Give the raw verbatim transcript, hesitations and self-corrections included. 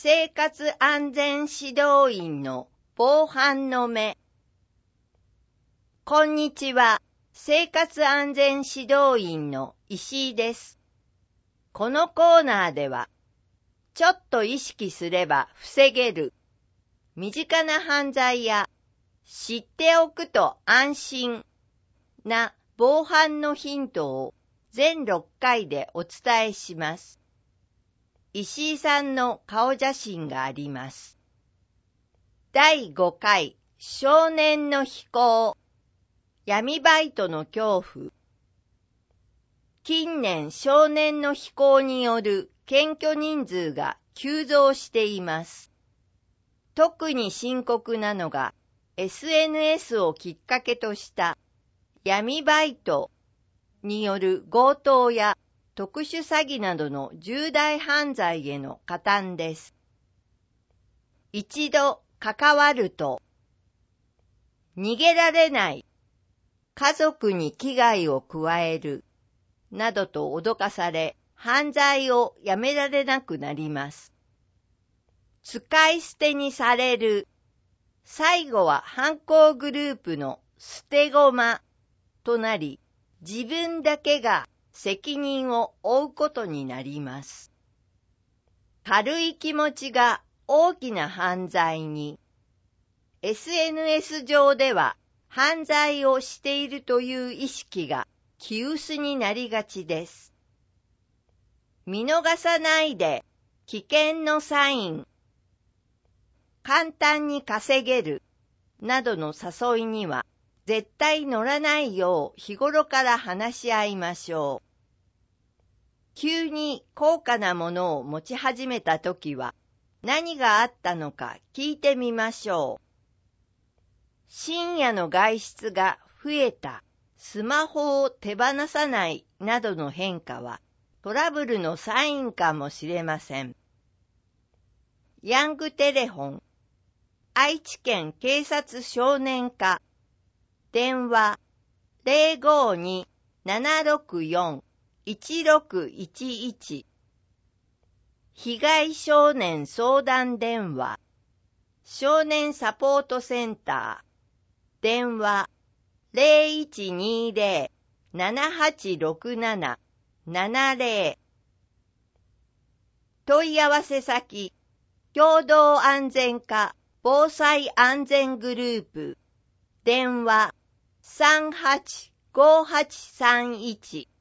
生活安全指導員の防犯の目。こんにちは。生活安全指導員の石井です。このコーナーでは、ちょっと意識すれば防げる、身近な犯罪や知っておくと安心な防犯のヒントを全ろっかいでお伝えします。石井さんの顔写真があります。だいごかい少年の非行、闇バイトの恐怖。近年少年の非行による検挙人数が急増しています。特に深刻なのが エスエヌエス をきっかけとした闇バイトによる強盗や特殊詐欺などの重大犯罪への加担です。一度関わると、逃げられない、家族に危害を加える、などと脅かされ、犯罪をやめられなくなります。使い捨てにされる、最後は犯行グループの捨て駒となり、自分だけが責任を負うことになります。軽い気持ちが大きな犯罪に、エスエヌエス 上では犯罪をしているという意識が気薄になりがちです。見逃さないで、危険のサイン、簡単に稼げる、などの誘いには、絶対乗らないよう日頃から話し合いましょう。急に高価なものを持ち始めたときは何があったのか聞いてみましょう。深夜の外出が増えた、スマホを手放さないなどの変化はトラブルのサインかもしれません。ヤングテレフォン、愛知県警察少年課、電話 ゼロごに ななろくよん いちろくいちいち 被害少年相談電話少年サポートセンター電話 ゼロいちにゼロ ななはちろくなな ななゼロ 問い合わせ先共同安全課防災安全グループ電話 さんはちごはちさんいち